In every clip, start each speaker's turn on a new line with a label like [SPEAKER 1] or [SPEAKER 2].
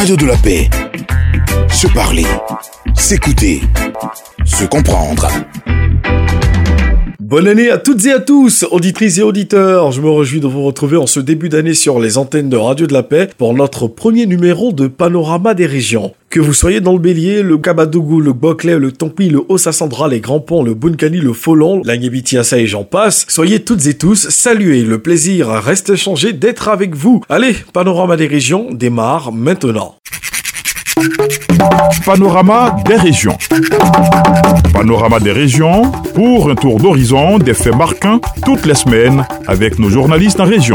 [SPEAKER 1] Radio de la paix. Se parler, s'écouter, se comprendre.
[SPEAKER 2] Bonne année à toutes et à tous, auditrices et auditeurs. Je me réjouis de vous retrouver en ce début d'année sur les antennes de Radio de la Paix pour notre premier numéro de Panorama des régions. Que vous soyez dans le Bélier, le Kabadougou, le Boclay, le Tompi, le Haut-Sassandra, les Grands Ponts, le Bunkani, le Folon, la Ngébitiassa et j'en passe, soyez toutes et tous salués. Le plaisir reste changé d'être avec vous. Allez, Panorama des régions démarre maintenant.
[SPEAKER 3] Panorama des régions. Panorama des régions pour un tour d'horizon des faits marquants toutes les semaines avec nos journalistes en région.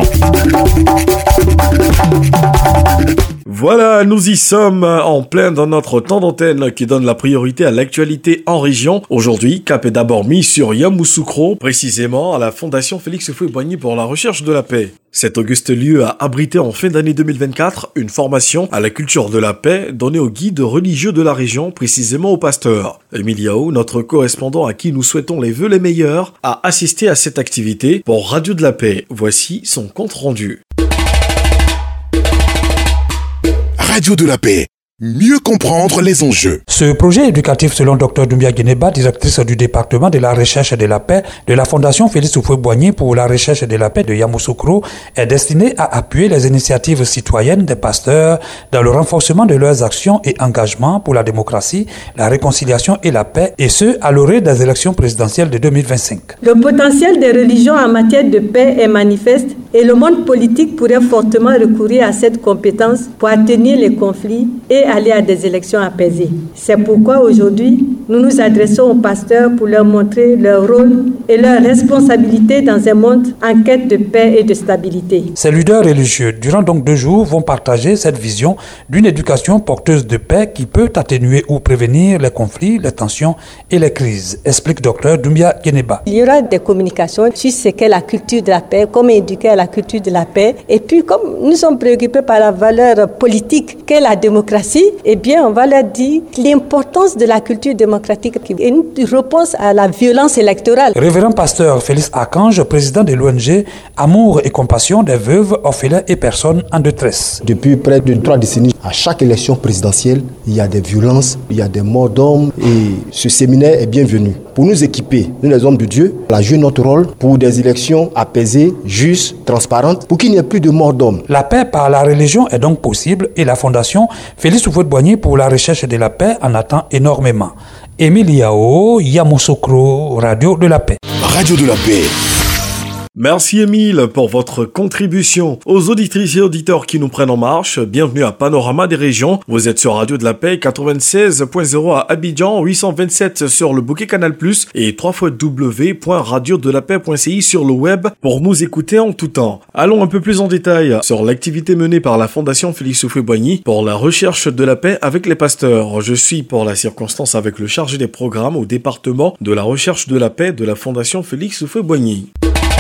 [SPEAKER 2] Voilà, nous y sommes en plein dans notre temps d'antenne qui donne la priorité à l'actualité en région. Aujourd'hui, cap est d'abord mis sur Yamoussoukro, précisément à la Fondation Félix Houphouët-Boigny pour la recherche de la paix. Cet auguste lieu a abrité en fin d'année 2024 une formation à la culture de la paix donnée aux guides religieux de la région, précisément aux pasteurs. Émile Yao, notre correspondant à qui nous souhaitons les vœux les meilleurs, a assisté à cette activité pour Radio de la Paix. Voici son compte rendu.
[SPEAKER 1] Radio de la paix. Mieux comprendre les enjeux.
[SPEAKER 4] Ce projet éducatif, selon Dr Doumbia Guineba, directrice du département de la recherche et de la paix de la Fondation Félix Houphouët-Boigny pour la recherche et de la paix de Yamoussoukro, est destiné à appuyer les initiatives citoyennes des pasteurs dans le renforcement de leurs actions et engagements pour la démocratie, la réconciliation et la paix, et ce, à l'orée des élections présidentielles de 2025.
[SPEAKER 5] Le potentiel des religions en matière de paix est manifeste et le monde politique pourrait fortement recourir à cette compétence pour atténuer les conflits et aller à des élections apaisées. C'est pourquoi aujourd'hui, nous nous adressons aux pasteurs pour leur montrer leur rôle et leur responsabilité dans un monde en quête de paix et de stabilité.
[SPEAKER 4] Ces leaders religieux, durant donc 2 jours, vont partager cette vision d'une éducation porteuse de paix qui peut atténuer ou prévenir les conflits, les tensions et les crises, explique Dr Doumbia Guineba.
[SPEAKER 5] Il y aura des communications sur ce qu'est la culture de la paix, comment éduquer à la culture de la paix. Et puis, comme nous sommes préoccupés par la valeur politique qu'est la démocratie, eh bien, on va leur dire l'importance de la culture démocratique qui est une réponse à la violence électorale.
[SPEAKER 4] Révérend pasteur Félix Archange, président de l'ONG Amour et Compassion des veuves, orphelins et personnes en détresse.
[SPEAKER 6] Depuis près de 3 décennies, à chaque élection présidentielle, il y a des violences, il y a des morts d'hommes et ce séminaire est bienvenu. Pour nous équiper, nous les hommes de Dieu, à jouer notre rôle pour des élections apaisées, justes, transparentes, pour qu'il n'y ait plus de morts d'hommes.
[SPEAKER 4] La paix par la religion est donc possible et la Fondation Félix Houphouët-Boigny pour la recherche de la paix en attend énormément. Émile Yao, Yamoussoukro, Radio de la Paix.
[SPEAKER 1] Radio de la paix.
[SPEAKER 2] Merci Émile pour votre contribution. Aux auditrices et auditeurs qui nous prennent en marche, bienvenue à Panorama des régions. Vous êtes sur Radio de la Paix 96.0 à Abidjan, 827 sur le bouquet Canal+, et www.radiodelapaix.ci sur le web pour nous écouter en tout temps. Allons un peu plus en détail sur l'activité menée par la Fondation Félix Houphouët-Boigny pour la recherche de la paix avec les pasteurs. Je suis pour la circonstance avec le chargé des programmes au département de la recherche de la paix de la Fondation Félix Houphouët-Boigny.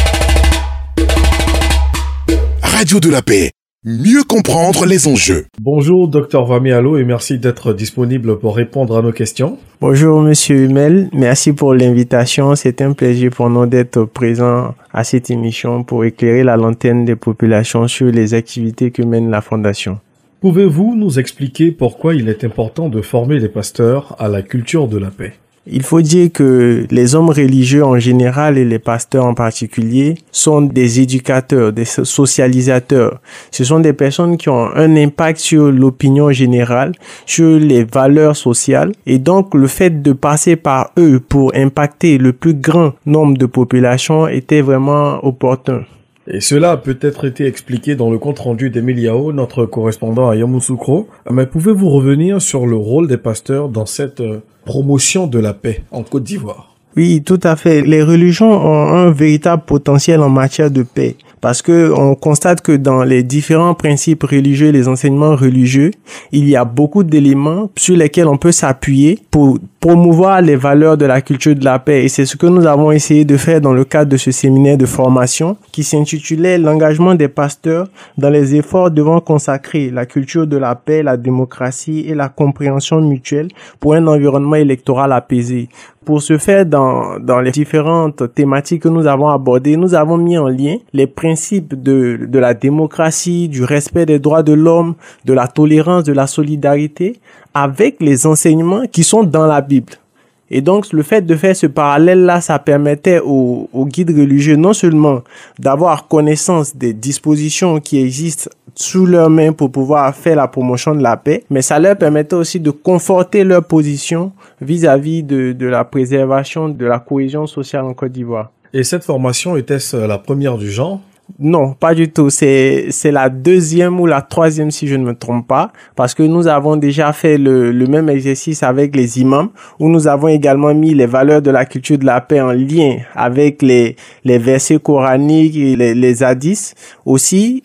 [SPEAKER 1] Radio de la paix. Mieux comprendre les enjeux.
[SPEAKER 2] Bonjour Dr Vamialo et merci d'être disponible pour répondre à nos questions.
[SPEAKER 7] Bonjour Monsieur Hummel, merci pour l'invitation. C'est un plaisir pour nous d'être présents à cette émission pour éclairer la lanterne des populations sur les activités que mène la Fondation.
[SPEAKER 2] Pouvez-vous nous expliquer pourquoi il est important de former les pasteurs à la culture de la paix ?
[SPEAKER 7] Il faut dire que les hommes religieux en général et les pasteurs en particulier sont des éducateurs, des socialisateurs. Ce sont des personnes qui ont un impact sur l'opinion générale, sur les valeurs sociales. Et donc, le fait de passer par eux pour impacter le plus grand nombre de populations était vraiment opportun.
[SPEAKER 2] Et cela a peut-être été expliqué dans le compte-rendu d'Émile Yao, notre correspondant à Yamoussoukro. Mais pouvez-vous revenir sur le rôle des pasteurs dans cette promotion de la paix en Côte d'Ivoire?
[SPEAKER 7] Oui, tout à fait. Les religions ont un véritable potentiel en matière de paix. Parce que on constate que dans les différents principes religieux, les enseignements religieux, il y a beaucoup d'éléments sur lesquels on peut s'appuyer pour promouvoir les valeurs de la culture de la paix. Et c'est ce que nous avons essayé de faire dans le cadre de ce séminaire de formation qui s'intitulait l'engagement des pasteurs dans les efforts devant consacrer la culture de la paix, la démocratie et la compréhension mutuelle pour un environnement électoral apaisé. Pour ce faire, dans les différentes thématiques que nous avons abordées, nous avons mis en lien les principes de la démocratie, du respect des droits de l'homme, de la tolérance, de la solidarité, avec les enseignements qui sont dans la Bible. Et donc, le fait de faire ce parallèle-là, ça permettait aux guides religieux non seulement d'avoir connaissance des dispositions qui existent sous leurs mains pour pouvoir faire la promotion de la paix, mais ça leur permettait aussi de conforter leur position vis-à-vis de la préservation de la cohésion sociale en Côte d'Ivoire.
[SPEAKER 2] Et cette formation, était-ce la première du genre?
[SPEAKER 7] Non, pas du tout. C'est la deuxième ou la troisième, si je ne me trompe pas, parce que nous avons déjà fait le même exercice avec les imams, où nous avons également mis les valeurs de la culture de la paix en lien avec les versets coraniques et les hadiths. Aussi,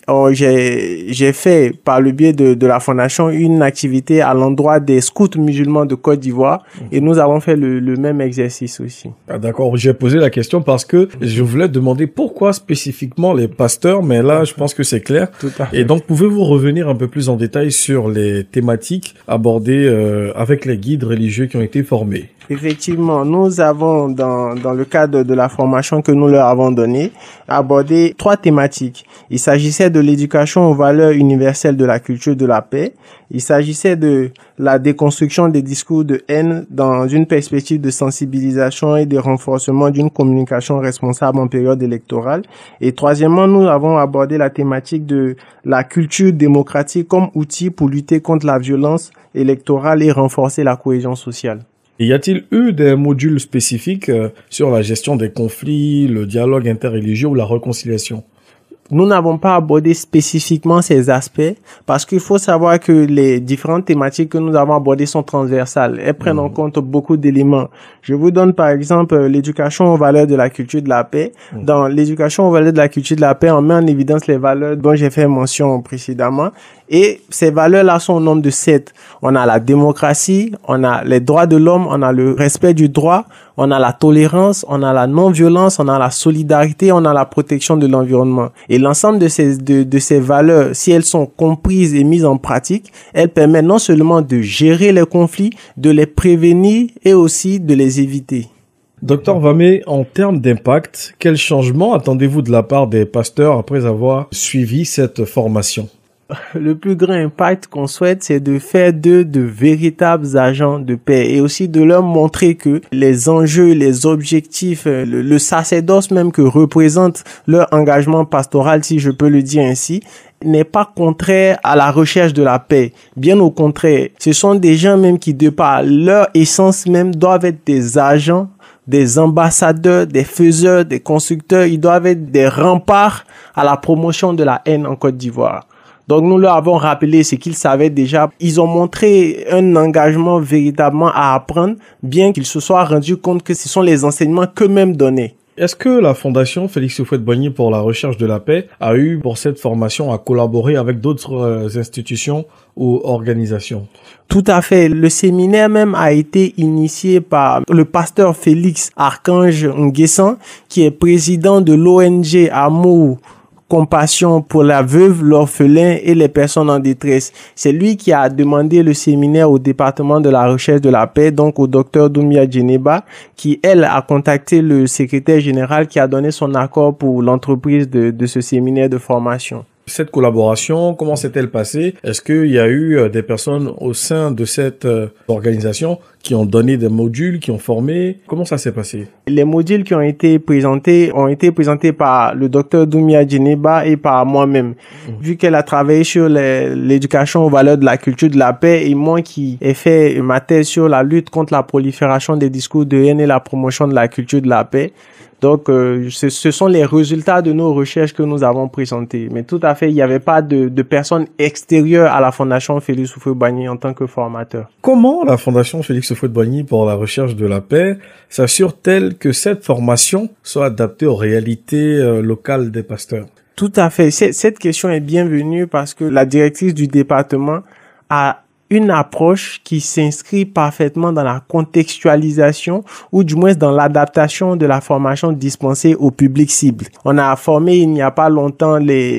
[SPEAKER 7] j'ai fait, par le biais de la fondation, une activité à l'endroit des scouts musulmans de Côte d'Ivoire, et nous avons fait le même exercice aussi.
[SPEAKER 2] Ah, d'accord, j'ai posé la question parce que je voulais demander pourquoi spécifiquement les pasteurs, mais là, je pense que c'est clair.
[SPEAKER 7] Tout à fait.
[SPEAKER 2] Et donc, pouvez-vous revenir un peu plus en détail sur les thématiques abordées avec les guides religieux qui ont été formés?
[SPEAKER 7] Effectivement, nous avons, dans le cadre de la formation que nous leur avons donnée, abordé 3 thématiques. Il s'agissait de l'éducation aux valeurs universelles de la culture de la paix. Il s'agissait de la déconstruction des discours de haine dans une perspective de sensibilisation et de renforcement d'une communication responsable en période électorale. Et troisièmement, nous avons abordé la thématique de la culture démocratique comme outil pour lutter contre la violence électorale et renforcer la cohésion sociale.
[SPEAKER 2] Et y a-t-il eu des modules spécifiques sur la gestion des conflits, le dialogue interreligieux ou la réconciliation?
[SPEAKER 7] Nous n'avons pas abordé spécifiquement ces aspects parce qu'il faut savoir que les différentes thématiques que nous avons abordées sont transversales. Elles prennent en compte beaucoup d'éléments. Je vous donne par exemple l'éducation aux valeurs de la culture de la paix. Dans l'éducation aux valeurs de la culture de la paix, on met en évidence les valeurs dont j'ai fait mention précédemment. Et ces valeurs-là sont au nombre de 7. On a la démocratie, on a les droits de l'homme, on a le respect du droit, on a la tolérance, on a la non-violence, on a la solidarité, on a la protection de l'environnement. Et l'ensemble de ces valeurs, si elles sont comprises et mises en pratique, elles permettent non seulement de gérer les conflits, de les prévenir et aussi de les éviter.
[SPEAKER 2] Docteur Vamé, en termes d'impact, quel changement attendez-vous de la part des pasteurs après avoir suivi cette formation?
[SPEAKER 7] Le plus grand impact qu'on souhaite, c'est de faire d'eux de véritables agents de paix et aussi de leur montrer que les enjeux, les objectifs, le sacerdoce même que représente leur engagement pastoral, si je peux le dire ainsi, n'est pas contraire à la recherche de la paix. Bien au contraire, ce sont des gens même qui, de par leur essence même, doivent être des agents, des ambassadeurs, des faiseurs, des constructeurs. Ils doivent être des remparts à la promotion de la haine en Côte d'Ivoire. Donc nous leur avons rappelé ce qu'ils savaient déjà. Ils ont montré un engagement véritablement à apprendre, bien qu'ils se soient rendus compte que ce sont les enseignements qu'eux-mêmes donnaient.
[SPEAKER 2] Est-ce que la Fondation Félix Houphouët-Boigny pour la recherche de la paix a eu pour cette formation à collaborer avec d'autres institutions ou organisations?
[SPEAKER 7] Tout à fait. Le séminaire même a été initié par le pasteur Félix Archange Nguessan, qui est président de l'ONG Amour Compassion pour la veuve, l'orphelin et les personnes en détresse. C'est lui qui a demandé le séminaire au département de la recherche de la paix, donc au docteur Doumbia Djeneba, qui, elle, a contacté le secrétaire général qui a donné son accord pour l'entreprise de ce séminaire de formation.
[SPEAKER 2] Cette collaboration, comment s'est-elle passée? Est-ce qu'il y a eu des personnes au sein de cette organisation qui ont donné des modules, qui ont formé? Comment ça s'est passé?
[SPEAKER 7] Les modules qui ont été présentés par le docteur Doumbia Djeneba et par moi-même. Vu qu'elle a travaillé sur l'éducation aux valeurs de la culture de la paix et moi qui ai fait ma thèse sur la lutte contre la prolifération des discours de haine et la promotion de la culture de la paix. Donc, ce sont les résultats de nos recherches que nous avons présentés. Mais tout à fait, il n'y avait pas de personnes extérieures à la Fondation Félix Houphouët-Boigny en tant que formateur.
[SPEAKER 2] Comment la Fondation Félix Houphouët-Boigny pour la recherche de la paix s'assure-t-elle que cette formation soit adaptée aux réalités locales des pasteurs?
[SPEAKER 7] Tout à fait. Cette question est bienvenue parce que la directrice du département a une approche qui s'inscrit parfaitement dans la contextualisation ou du moins dans l'adaptation de la formation dispensée au public cible. On a formé il n'y a pas longtemps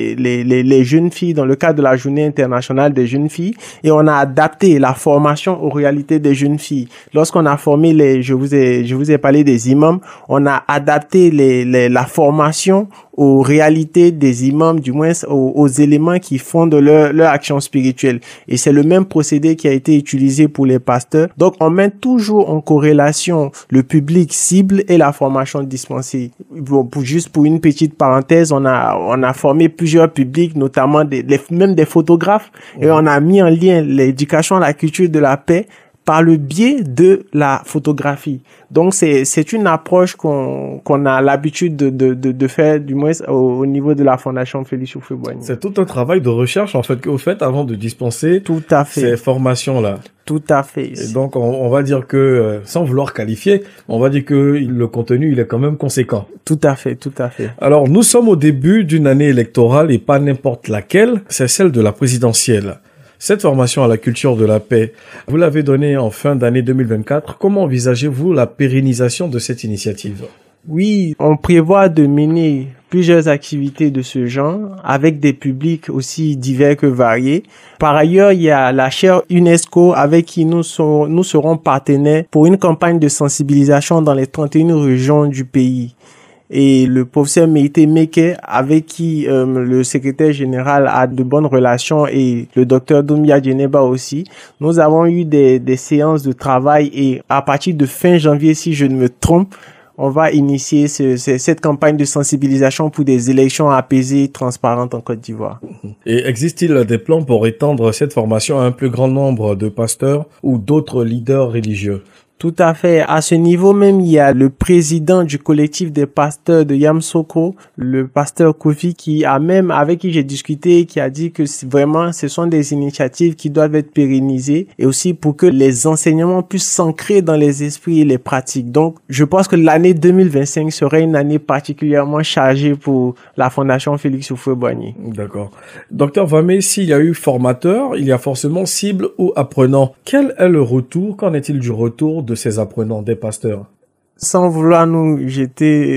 [SPEAKER 7] les jeunes filles dans le cadre de la Journée internationale des jeunes filles et on a adapté la formation aux réalités des jeunes filles. Lorsqu'on a formé je vous ai parlé des imams, on a adapté la formation aux réalités des imams, du moins aux éléments qui fondent leur action spirituelle. Et c'est le même procédé qui a été utilisé pour les pasteurs. Donc, on met toujours en corrélation le public cible et la formation dispensée. Bon, juste pour une petite parenthèse, on a formé plusieurs publics, notamment même des photographes, et on a mis en lien l'éducation à la culture de la paix par le biais de la photographie. Donc c'est une approche qu'on a l'habitude de faire, du moins au niveau de la Fondation Félix Houphouët-Boigny.
[SPEAKER 2] C'est tout un travail de recherche en fait que vous faites avant de dispenser
[SPEAKER 7] tout à fait
[SPEAKER 2] ces formations là.
[SPEAKER 7] Tout à fait.
[SPEAKER 2] Et donc on va dire que sans vouloir qualifier, on va dire que le contenu il est quand même conséquent.
[SPEAKER 7] Tout à fait, tout à fait.
[SPEAKER 2] Alors nous sommes au début d'une année électorale et pas n'importe laquelle, c'est celle de la présidentielle. Cette formation à la culture de la paix, vous l'avez donnée en fin d'année 2024. Comment envisagez-vous la pérennisation de cette initiative?
[SPEAKER 7] Oui, on prévoit de mener plusieurs activités de ce genre avec des publics aussi divers que variés. Par ailleurs, il y a la chaire UNESCO avec qui nous serons partenaires pour une campagne de sensibilisation dans les 31 régions du pays. Et le professeur Meïté Meke, avec qui le secrétaire général a de bonnes relations, et le docteur Doumbia Djeneba aussi, nous avons eu des séances de travail et à partir de fin janvier, si je ne me trompe, on va initier cette campagne de sensibilisation pour des élections apaisées et transparentes en Côte d'Ivoire.
[SPEAKER 2] Et existe-t-il des plans pour étendre cette formation à un plus grand nombre de pasteurs ou d'autres leaders religieux?
[SPEAKER 7] Tout à fait. À ce niveau même, il y a le président du collectif des pasteurs de Yamoussoukro, le pasteur Kofi, avec qui j'ai discuté, qui a dit que vraiment, ce sont des initiatives qui doivent être pérennisées et aussi pour que les enseignements puissent s'ancrer dans les esprits et les pratiques. Donc, je pense que l'année 2025 serait une année particulièrement chargée pour la Fondation Félix Houphouët-Boigny.
[SPEAKER 2] D'accord. Docteur Vamé, s'il y a eu formateur, il y a forcément cible ou apprenant. Quel est le retour? Qu'en est-il du retour de ces apprenants, des pasteurs?
[SPEAKER 7] Sans vouloir nous jeter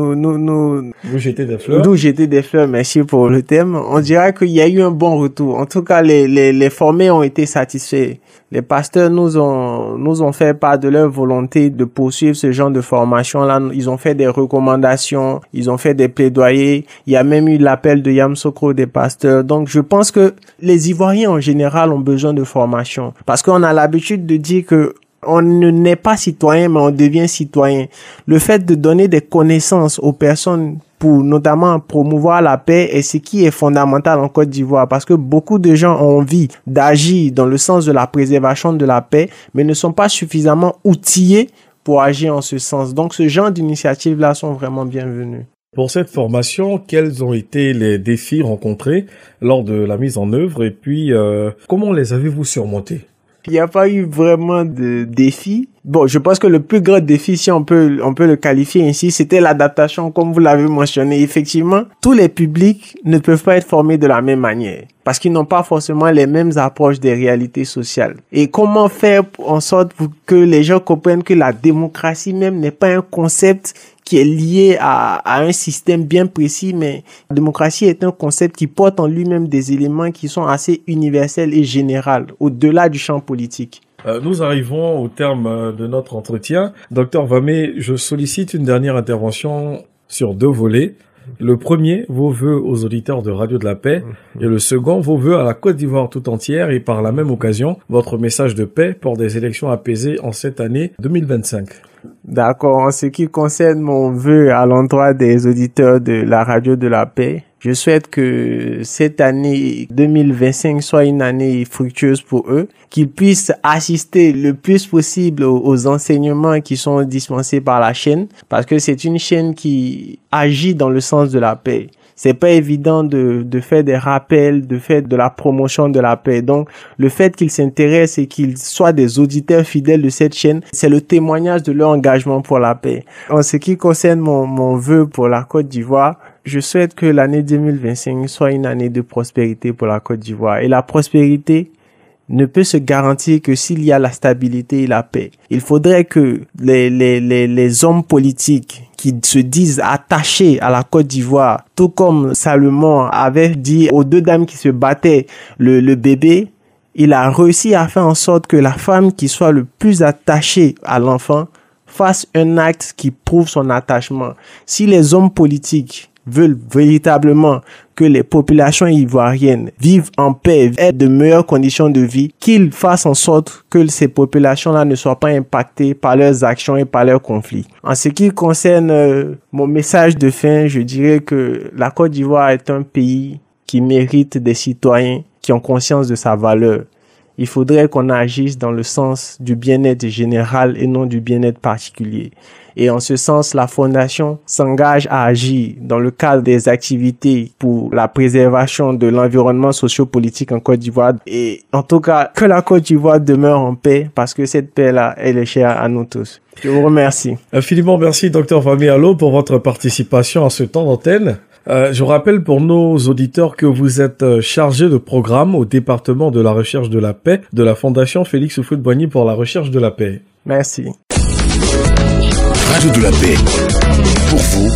[SPEAKER 7] des fleurs, merci pour le thème. On dirait qu'il y a eu un bon retour. En tout cas, les formés ont été satisfaits. Les pasteurs nous ont fait part de leur volonté de poursuivre ce genre de formation-là. Ils ont fait des recommandations, ils ont fait des plaidoyers. Il y a même eu l'appel de Yamoussoukro des pasteurs. Donc, je pense que les Ivoiriens en général ont besoin de formation. Parce qu'on a l'habitude de dire que on ne naît pas citoyen, mais on devient citoyen. Le fait de donner des connaissances aux personnes pour notamment promouvoir la paix est ce qui est fondamental en Côte d'Ivoire, parce que beaucoup de gens ont envie d'agir dans le sens de la préservation de la paix, mais ne sont pas suffisamment outillés pour agir en ce sens. Donc ce genre d'initiatives-là sont vraiment bienvenues.
[SPEAKER 2] Pour cette formation, quels ont été les défis rencontrés lors de la mise en œuvre et puis comment les avez-vous surmontés?
[SPEAKER 7] Il n'y a pas eu vraiment de défi. Bon, je pense que le plus grand défi, si on peut le qualifier ainsi, c'était l'adaptation, comme vous l'avez mentionné. Effectivement, tous les publics ne peuvent pas être formés de la même manière, parce qu'ils n'ont pas forcément les mêmes approches des réalités sociales. Et comment faire en sorte pour que les gens comprennent que la démocratie même n'est pas un concept qui est lié à un système bien précis, mais la démocratie est un concept qui porte en lui-même des éléments qui sont assez universels et généraux, au-delà du champ politique.
[SPEAKER 2] Nous arrivons au terme de notre entretien. Docteur Vamé, je sollicite une dernière intervention sur 2 volets. Le premier, vos vœux aux auditeurs de Radio de la Paix, et le second, vos vœux à la Côte d'Ivoire tout entière, et par la même occasion, votre message de paix pour des élections apaisées en cette année 2025.
[SPEAKER 7] D'accord. En ce qui concerne mon vœu à l'endroit des auditeurs de la Radio de la Paix, je souhaite que cette année 2025 soit une année fructueuse pour eux, qu'ils puissent assister le plus possible aux enseignements qui sont dispensés par la chaîne, parce que c'est une chaîne qui agit dans le sens de la paix. C'est pas évident de faire des rappels, de faire de la promotion de la paix. Donc, le fait qu'ils s'intéressent et qu'ils soient des auditeurs fidèles de cette chaîne, c'est le témoignage de leur engagement pour la paix. En ce qui concerne mon vœu pour la Côte d'Ivoire, je souhaite que l'année 2025 soit une année de prospérité pour la Côte d'Ivoire. Et la prospérité ne peut se garantir que s'il y a la stabilité et la paix. Il faudrait que les hommes politiques qui se disent attachés à la Côte d'Ivoire, tout comme Salomon avait dit aux 2 dames qui se battaient le bébé, il a réussi à faire en sorte que la femme qui soit le plus attachée à l'enfant fasse un acte qui prouve son attachement. Si les hommes politiques veulent véritablement que les populations ivoiriennes vivent en paix, aient de meilleures conditions de vie, qu'ils fassent en sorte que ces populations-là ne soient pas impactées par leurs actions et par leurs conflits. En ce qui concerne mon message de fin, je dirais que la Côte d'Ivoire est un pays qui mérite des citoyens qui ont conscience de sa valeur. Il faudrait qu'on agisse dans le sens du bien-être général et non du bien-être particulier. Et en ce sens, la Fondation s'engage à agir dans le cadre des activités pour la préservation de l'environnement socio-politique en Côte d'Ivoire. Et en tout cas, que la Côte d'Ivoire demeure en paix, parce que cette paix-là, elle est chère à nous tous. Je vous remercie.
[SPEAKER 2] Infiniment merci, Dr Fami Allo, pour votre participation à ce temps d'antenne. Je rappelle pour nos auditeurs que vous êtes chargé de programme au département de la recherche de la paix de la Fondation Félix Houphouët-Boigny pour la recherche de la paix.
[SPEAKER 7] Merci.
[SPEAKER 1] Radio de la paix. Pour vous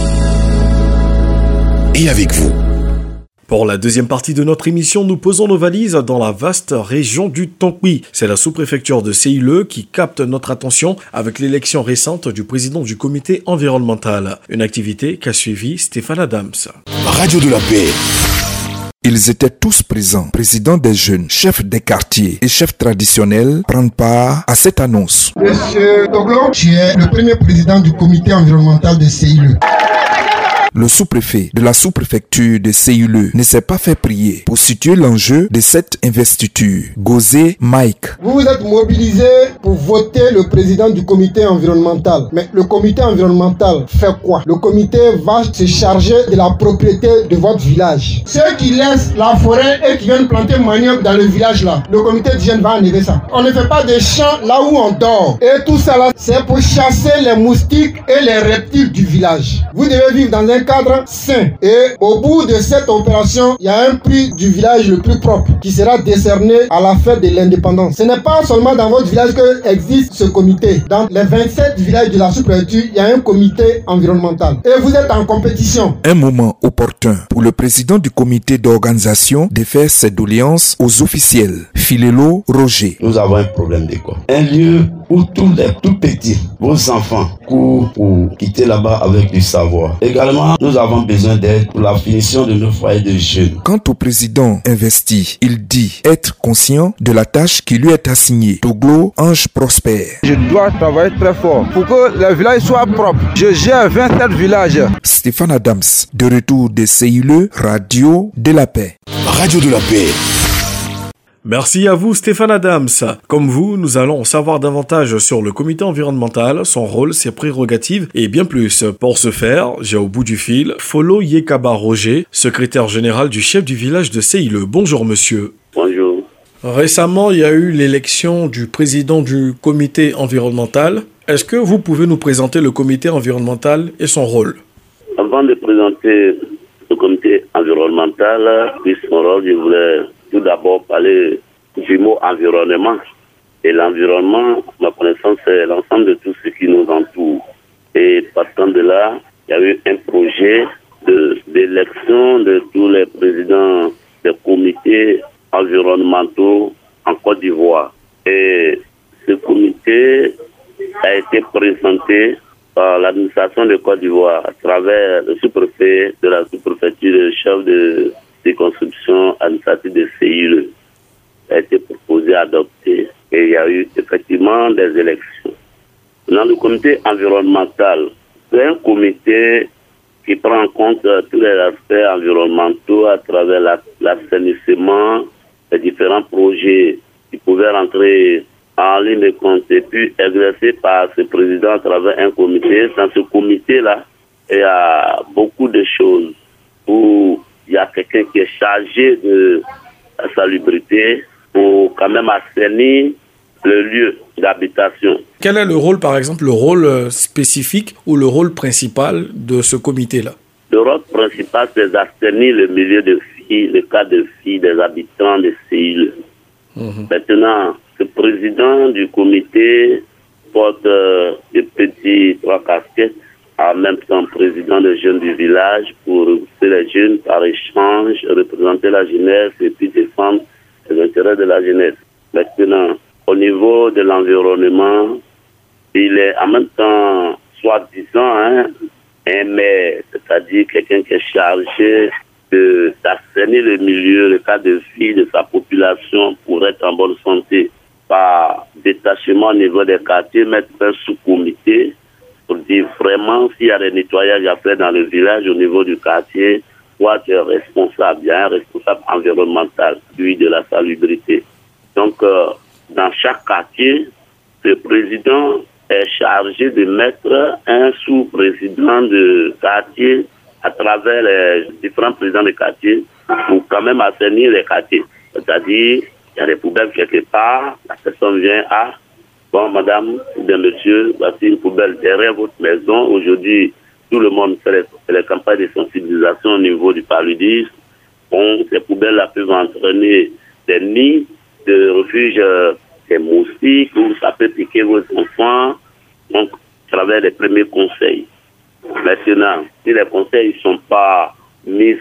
[SPEAKER 1] et avec vous.
[SPEAKER 2] Pour la deuxième partie de notre émission, nous posons nos valises dans la vaste région du Tonkwi. C'est la sous-préfecture de Seille qui capte notre attention avec l'élection récente du président du comité environnemental. Une activité qu'a suivi Stéphane Adams.
[SPEAKER 1] Radio de la paix. Ils étaient tous présents. Présidents des jeunes, chefs des quartiers et chefs traditionnels prennent part à cette annonce.
[SPEAKER 8] Monsieur Doglo, tu es le premier président du comité environnemental de Seille.
[SPEAKER 1] Le sous-préfet de la sous-préfecture de Seille ne s'est pas fait prier pour situer l'enjeu de cette investiture. Gozé Mike.
[SPEAKER 8] Vous vous êtes mobilisé pour voter le président du comité environnemental. Mais le comité environnemental fait quoi? Le comité va se charger de la propriété de votre village. Ceux qui laissent la forêt et qui viennent planter manioc dans le village là, le comité d'hygiène va enlever ça. On ne fait pas de champs là où on dort. Et tout ça là, c'est pour chasser les moustiques et les reptiles du village. Vous devez vivre dans un cadre sain. Et au bout de cette opération, il y a un prix du village le plus propre qui sera décerné à la fête de l'indépendance. Ce n'est pas seulement dans votre village que existe ce comité. Dans les 27 villages de la sous-préfecture, il y a un comité environnemental. Et vous êtes en compétition.
[SPEAKER 1] Un moment opportun pour le président du comité d'organisation de faire ses doléances aux officiels. Filélo Roger.
[SPEAKER 9] Nous avons un problème d'école. Un lieu où tous les tout petits, vos enfants, courent pour quitter là-bas avec du savoir. Également, nous avons besoin d'aide pour la finition de nos foyers de jeunes.
[SPEAKER 1] Quant au président investi, il dit être conscient de la tâche qui lui est assignée. Toglo Ange Prosper.
[SPEAKER 10] Je dois travailler très fort pour que le village soit propre. Je gère 27 villages.
[SPEAKER 1] Stéphane Adams, de retour de Seille, Radio de la paix. Radio de la paix.
[SPEAKER 2] Merci à vous Stéphane Adams. Comme vous, nous allons en savoir davantage sur le comité environnemental, son rôle, ses prérogatives et bien plus. Pour ce faire, j'ai au bout du fil Folo Yekaba Roger, secrétaire général du chef du village de Seille. Bonjour monsieur.
[SPEAKER 11] Bonjour.
[SPEAKER 2] Récemment, il y a eu l'élection du président du comité environnemental. Est-ce que vous pouvez nous présenter le comité environnemental et son rôle?
[SPEAKER 11] Avant de présenter le comité environnemental et son rôle, je voulais tout d'abord parler du mot environnement. Et l'environnement, ma connaissance, c'est l'ensemble de tout ce qui nous entoure. Et partant de là, il y a eu un projet d'élection de tous les présidents des comités environnementaux en Côte d'Ivoire. Et ce comité a été présenté par l'administration de Côte d'Ivoire à travers le sous-préfet de la sous-préfecture, le chef de circonscription administrative de Seille. A été proposé, adopté, et il y a eu effectivement des élections. Dans le comité environnemental, c'est un comité qui prend en compte tous les aspects environnementaux à travers l'assainissement, les différents projets qui pouvaient rentrer en ligne de compte et puis exercé par ce président à travers un comité. Dans ce comité-là, il y a beaucoup de choses où il y a quelqu'un qui est chargé de la salubrité pour quand même assainir le lieu d'habitation.
[SPEAKER 2] Quel est le rôle, par exemple, le rôle spécifique ou le rôle principal de ce comité-là?
[SPEAKER 11] Le rôle principal, c'est d'assainir le milieu de vie, le cas de vie des habitants de Seille. Maintenant, le président du comité porte des petits 3 casquettes, en même temps président des jeunes du village pour repousser les jeunes par échange, représenter la jeunesse et puis défendre les intérêts de la jeunesse. Maintenant, au niveau de l'environnement, il est en même temps soi-disant un maire, c'est-à-dire quelqu'un qui est chargé d'assainir le milieu, le cadre de vie de sa population pour être en bonne santé. Par détachement au niveau des quartiers, mettre un sous-comité pour dire vraiment s'il y a des nettoyages à faire dans le village au niveau du quartier, soit tu es responsable, il y a un responsable environnemental, lui de la salubrité. Donc, dans chaque quartier, le président est chargé de mettre un sous-président de quartier à travers les différents présidents de quartier pour quand même assainir les quartiers. C'est-à-dire, il y a des poubelles quelque part, la personne vient à, bon madame, bien monsieur, voici une poubelle derrière votre maison. Aujourd'hui, tout le monde fait les campagnes de sensibilisation au niveau du paludisme. Bon, ces poubelles-là peuvent entraîner des nids de refuge des moustiques, où ça peut piquer vos enfants. Donc, à travers les premiers conseils. Maintenant, si les conseils ne sont pas mis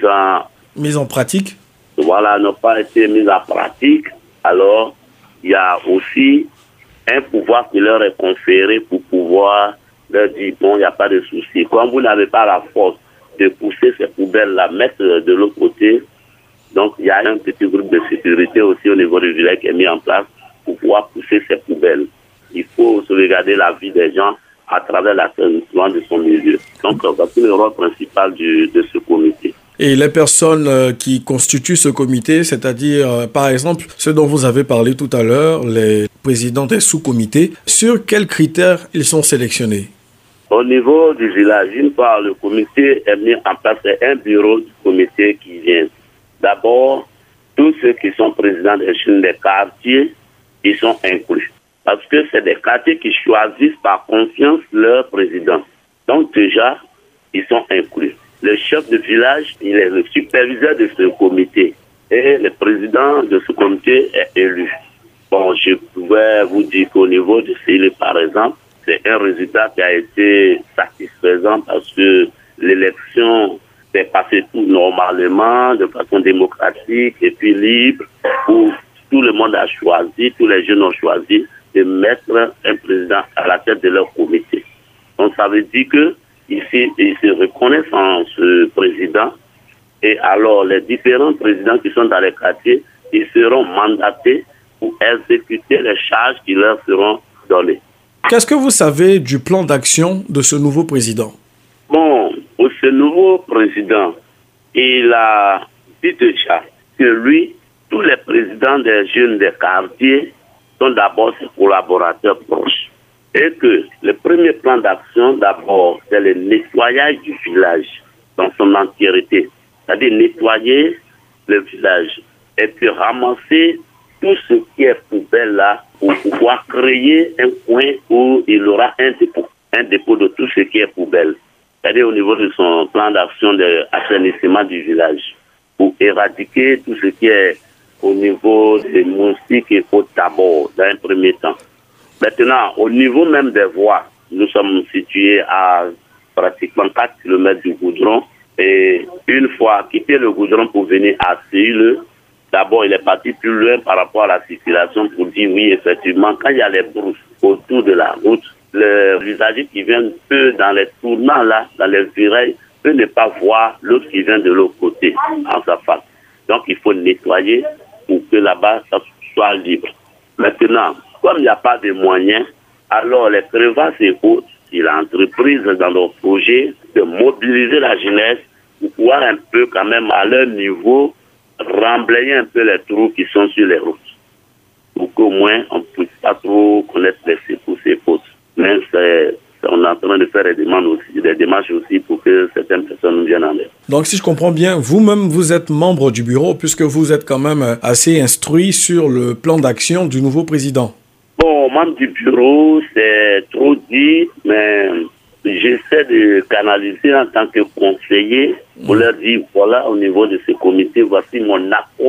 [SPEAKER 11] en pratique, voilà, n'ont pas été mis en pratique, alors il y a aussi un pouvoir qui leur est conféré pour pouvoir leur dire, bon, il n'y a pas de souci. Quand vous n'avez pas la force de pousser ces poubelles-là, mettre de l'autre côté, donc il y a un petit groupe de sécurité aussi au niveau du village qui est mis en place pour pouvoir pousser ces poubelles. Il faut sauvegarder la vie des gens à travers l'assainissement de son milieu. Donc, c'est le rôle principal de ce comité.
[SPEAKER 2] Et les personnes qui constituent ce comité, c'est-à-dire, par exemple, ceux dont vous avez parlé tout à l'heure, les présidents des sous-comités, sur quels critères ils sont sélectionnés?
[SPEAKER 11] Au niveau du village, une fois le comité est mis en place, c'est un bureau du comité qui vient. D'abord, tous ceux qui sont présidents des jeunes des quartiers, ils sont inclus. Parce que c'est des quartiers qui choisissent par confiance leur président. Donc déjà, ils sont inclus. Le chef de village, il est le superviseur de ce comité. Et le président de ce comité est élu. Bon, je pouvais vous dire qu'au niveau de CILE, par exemple, c'est un résultat qui a été satisfaisant parce que l'élection s'est passée tout normalement, de façon démocratique et puis libre, où tout le monde a choisi, tous les jeunes ont choisi de mettre un président à la tête de leur comité. Donc ça veut dire que ici, ils se reconnaissent en ce président et alors les différents présidents qui sont dans les quartiers, ils seront mandatés pour exécuter les charges qui leur seront données.
[SPEAKER 2] Qu'est-ce que vous savez du plan d'action de ce nouveau président?
[SPEAKER 11] Bon, pour ce nouveau président, il a dit déjà que lui, tous les présidents des jeunes des quartiers sont d'abord ses collaborateurs proches. Et que le premier plan d'action, d'abord, c'est le nettoyage du village dans son entièreté. C'est-à-dire nettoyer le village et puis ramasser tout ce qui est poubelle là pour pouvoir créer un coin où il aura un dépôt de tout ce qui est poubelle. C'est-à-dire au niveau de son plan d'action d'assainissement du village pour éradiquer tout ce qui est au niveau des moustiques et au d'abord, dans un premier temps. Maintenant, au niveau même des voies, nous sommes situés à pratiquement 4 km du goudron. Et une fois quitté le goudron pour venir à CILE, d'abord, il est parti plus loin par rapport à la circulation pour dire oui, effectivement, quand il y a les brousses autour de la route, le usager qui vient peu dans les tournants là, dans les virailles, peut ne pas voir l'autre qui vient de l'autre côté en sa face. Donc, il faut nettoyer pour que là-bas, ça soit libre. Maintenant, comme il n'y a pas de moyens, alors les crevasses et autres, il a entreprise dans leur projet de mobiliser la jeunesse pour pouvoir un peu quand même à leur niveau remblayer un peu les trous qui sont sur les routes. Pour qu'au moins on ne puisse pas trop connaître les secousses et fautes. Mais on est en train de faire des démarches aussi pour que certaines personnes viennent en aide.
[SPEAKER 2] Donc si je comprends bien, vous-même vous êtes membre du bureau puisque vous êtes quand même assez instruit sur le plan d'action du nouveau président.
[SPEAKER 11] Bon, membre du bureau, c'est trop dit, mais j'essaie de canaliser en tant que conseiller pour leur dire, voilà, au niveau de ce comité, voici mon apport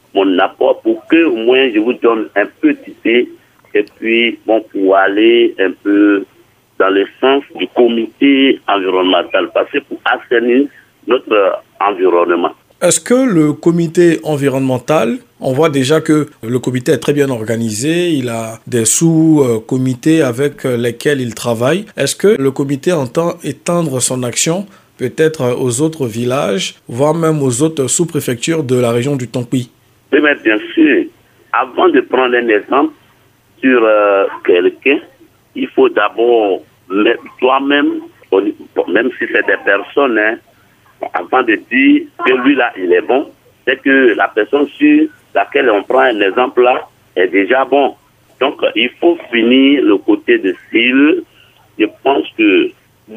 [SPEAKER 11] mon apport pour que au moins je vous donne un petit idée et puis pour aller un peu dans le sens du comité environnemental, parce que pour assainir notre environnement.
[SPEAKER 2] Est-ce que le comité environnemental, on voit déjà que le comité est très bien organisé, il a des sous-comités avec lesquels il travaille. Est-ce que le comité entend étendre son action peut-être aux autres villages, voire même aux autres sous-préfectures de la région du Tongpi?
[SPEAKER 11] Oui, mais bien sûr, avant de prendre un exemple sur quelqu'un, il faut d'abord, toi-même, même si c'est des personnes, avant de dire que lui là, il est bon, c'est que la personne sur laquelle on prend un exemple là est déjà bon. Donc, il faut finir le côté de style. Je pense que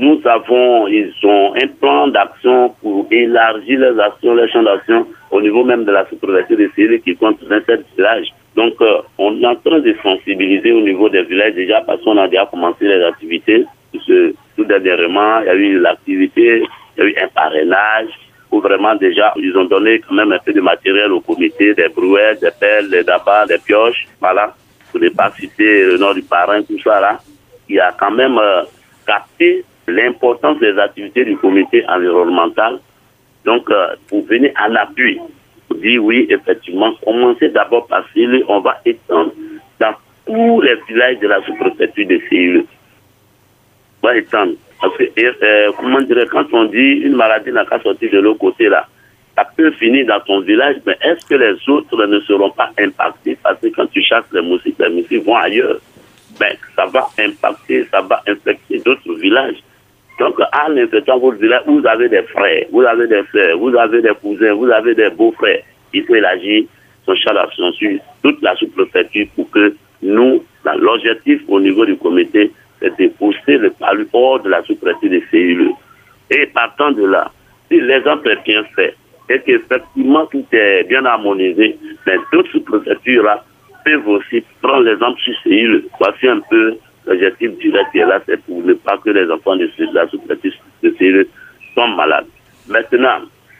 [SPEAKER 11] ils ont un plan d'action pour élargir les actions, les champs d'action au niveau même de la sous-préfecture de Syrie qui compte 27 villages. Donc, on est en train de sensibiliser au niveau des villages déjà parce qu'on a déjà commencé les activités. Tout dernièrement, il y a eu l'activité, il y a eu un parrainage où vraiment déjà, ils ont donné quand même un peu de matériel au comité, des brouettes, des pelles, des dabas, des pioches, voilà, pour ne pas citer le nom du parrain, tout ça là, qui a quand même capté l'importance des activités du comité environnemental. Donc, pour venir en appui, pour dire oui, effectivement, commencer d'abord par CILE, on va étendre dans tous les villages de la sous-préfecture de CILE. On va étendre. Parce que, comment dire, quand on dit une maladie n'a qu'à sortir de l'autre côté là, ça peut finir dans ton village, mais est-ce que les autres ne seront pas impactés? Parce que quand tu chasses les moustiques vont ailleurs. Ben, ça va impacter, ça va infecter d'autres villages. Donc, en infectant votre village, vous avez des frères, vous avez des frères, vous avez des cousins, vous avez des beaux-frères. Il faut élargir son champ d'action sur toute la sous-préfecture pour que nous, l'objectif au niveau du comité, c'est de pousser le palu hors de la sous-préfecture de CILE. Et partant de là, si l'exemple est bien fait et qu'effectivement tout est bien harmonisé, mais d'autres sous-préfectures là peuvent aussi prendre l'exemple sur CILE. Voici un peu l'objectif direct qui est là, c'est pour ne pas que les enfants de la sous-préfecture de CILE tombent malades. Maintenant,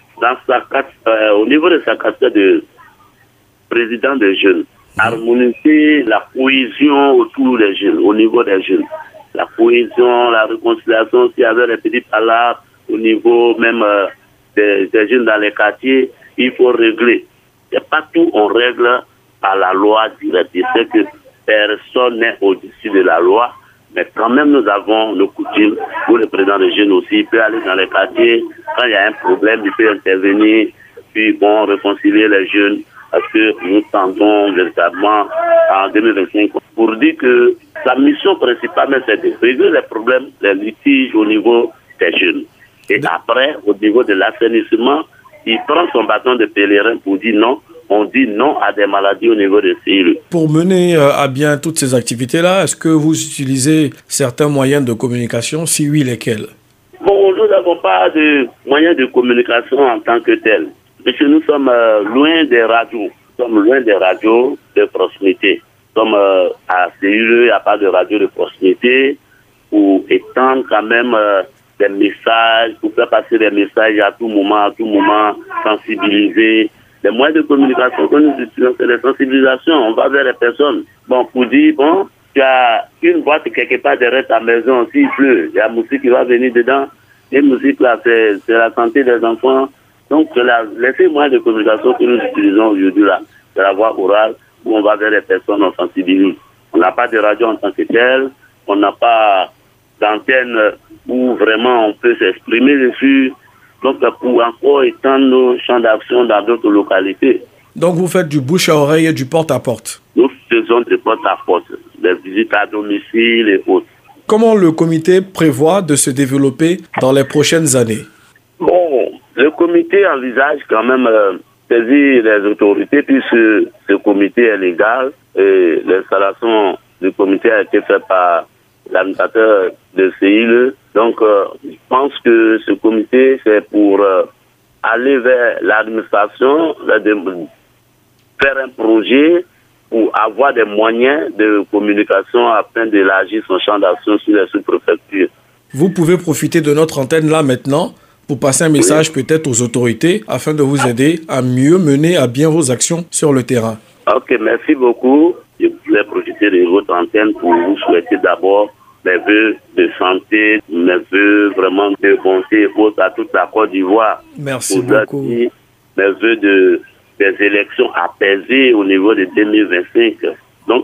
[SPEAKER 11] au niveau de sa casquette de président des jeunes, harmoniser la cohésion autour des jeunes, au niveau des jeunes. La cohésion, la réconciliation, s'il y avait des petits palabres au niveau même des jeunes dans les quartiers, il faut régler. Et pas tout on règle par la loi directe. Je sais que personne n'est au-dessus de la loi, mais quand même nous avons nos coutumes où le président des jeunes aussi il peut aller dans les quartiers. Quand il y a un problème, il peut intervenir, puis réconcilier les jeunes. Parce que nous tendons véritablement en 2025 pour dire que sa mission principale, c'est de régler les problèmes, les litiges au niveau des jeunes. Et après, au niveau de l'assainissement, il prend son bâton de pèlerin pour dire non. On dit non à des maladies au niveau de CILE.
[SPEAKER 2] Pour mener à bien toutes ces activités-là, est-ce que vous utilisez certains moyens de communication? Si oui, lesquels?
[SPEAKER 11] Bon, nous n'avons pas de moyens de communication en tant que tels. Parce que nous sommes loin des radios. Nous sommes loin des radios de proximité. Nous sommes à CILE, il n'y a pas de radio de proximité pour étendre quand même des messages, pour faire passer des messages à tout moment, sensibiliser. Les moyens de communication que nous utilisons, c'est des sensibilisations. On va vers les personnes. Bon, pour dire, tu as une boîte quelque part derrière ta maison, s'il pleut, il y a la musique qui va venir dedans. Et musique là, c'est la santé des enfants. Donc, les seuls moyens de communication que nous utilisons aujourd'hui là, c'est la voie orale où on va vers les personnes, on sensibilise. On n'a pas de radio en tant que telle, on n'a pas d'antenne où vraiment on peut s'exprimer dessus. Donc, pour encore étendre nos champs d'action dans d'autres localités.
[SPEAKER 2] Donc, vous faites du bouche à oreille et du porte-à-porte?
[SPEAKER 11] Nous faisons du porte-à-porte, des visites à domicile et autres.
[SPEAKER 2] Comment le comité prévoit de se développer dans les prochaines années?
[SPEAKER 11] Bon, le comité envisage quand même saisir les autorités puisque ce comité est légal et l'installation du comité a été faite par l'administrateur de CILE. Donc, je pense que ce comité, c'est pour aller vers l'administration, faire un projet pour avoir des moyens de communication afin d'élargir son champ d'action sur les sous-préfectures.
[SPEAKER 2] Vous pouvez profiter de notre antenne là maintenant pour passer un message peut-être aux autorités afin de vous aider à mieux mener à bien vos actions sur le terrain.
[SPEAKER 11] Ok, merci beaucoup. Je voulais profiter de votre antenne pour vous souhaiter d'abord mes vœux de santé, mes vœux vraiment de bonté à toute la Côte d'Ivoire.
[SPEAKER 2] Merci beaucoup.
[SPEAKER 11] Mes vœux des élections apaisées au niveau de 2025. Donc,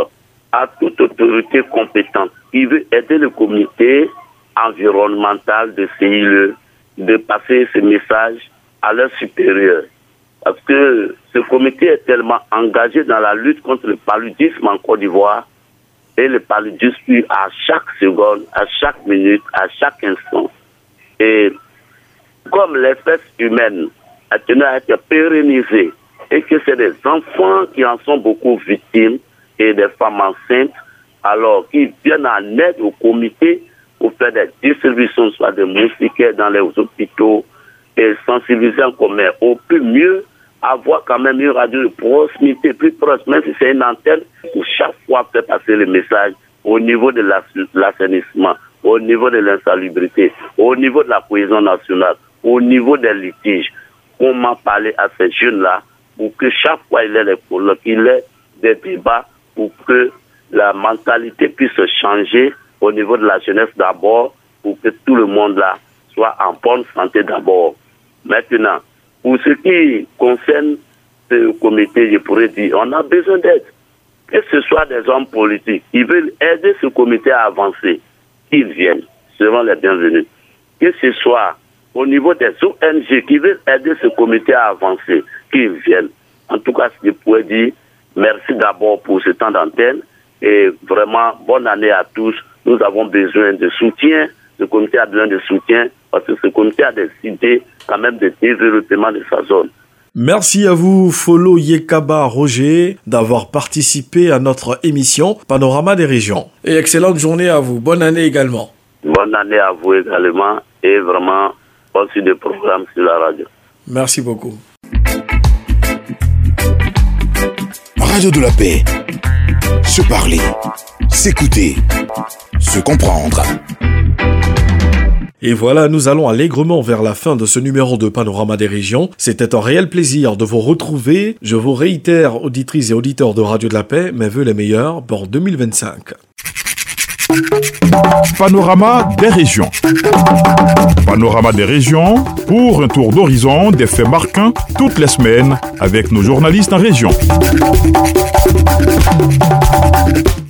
[SPEAKER 11] à toute autorité compétente qui veut aider le comité environnemental de CILE de passer ce message à leurs supérieurs. Parce que ce comité est tellement engagé dans la lutte contre le paludisme en Côte d'Ivoire. Et le paludisme tue à chaque seconde, à chaque minute, à chaque instant. Et comme l'espèce humaine a tenu à être pérennisée et que c'est des enfants qui en sont beaucoup victimes et des femmes enceintes, alors qu'ils viennent en aide au comité pour faire des distributions, soit de moustiquaires dans les hôpitaux et sensibiliser en commun. Au plus mieux, avoir quand même une radio de proximité plus proche, même si c'est une antenne, pour chaque fois faire passer le message au niveau de l'assainissement, au niveau de l'insalubrité, au niveau de la cohésion nationale, au niveau des litiges. Comment parler à ces jeunes-là pour que chaque fois il y ait des colloques, il y ait des débats pour que la mentalité puisse changer au niveau de la jeunesse d'abord, pour que tout le monde là soit en bonne santé d'abord. Maintenant, pour ce qui concerne ce comité, je pourrais dire, on a besoin d'aide. Que ce soit des hommes politiques qui veulent aider ce comité à avancer, qu'ils viennent, seront les bienvenus. Que ce soit au niveau des ONG qui veulent aider ce comité à avancer, qu'ils viennent. En tout cas, je pourrais dire merci d'abord pour ce temps d'antenne et vraiment bonne année à tous. Nous avons besoin de soutien. Ce comité a besoin de soutien parce que ce comité a des idées quand même de développement de sa zone.
[SPEAKER 2] Merci à vous, Folo Yekaba Roger, d'avoir participé à notre émission Panorama des régions. Et excellente journée à vous. Bonne année également.
[SPEAKER 11] Bonne année à vous également et vraiment aussi des programmes sur la radio.
[SPEAKER 2] Merci beaucoup.
[SPEAKER 1] Radio de la paix. Se parler, s'écouter, se comprendre.
[SPEAKER 2] Et voilà, nous allons allègrement vers la fin de ce numéro de Panorama des régions. C'était un réel plaisir de vous retrouver. Je vous réitère, auditrices et auditeurs de Radio de la Paix, mes vœux les meilleurs pour 2025.
[SPEAKER 3] Panorama des régions. Panorama des régions pour un tour d'horizon des faits marquants toutes les semaines avec nos journalistes en région.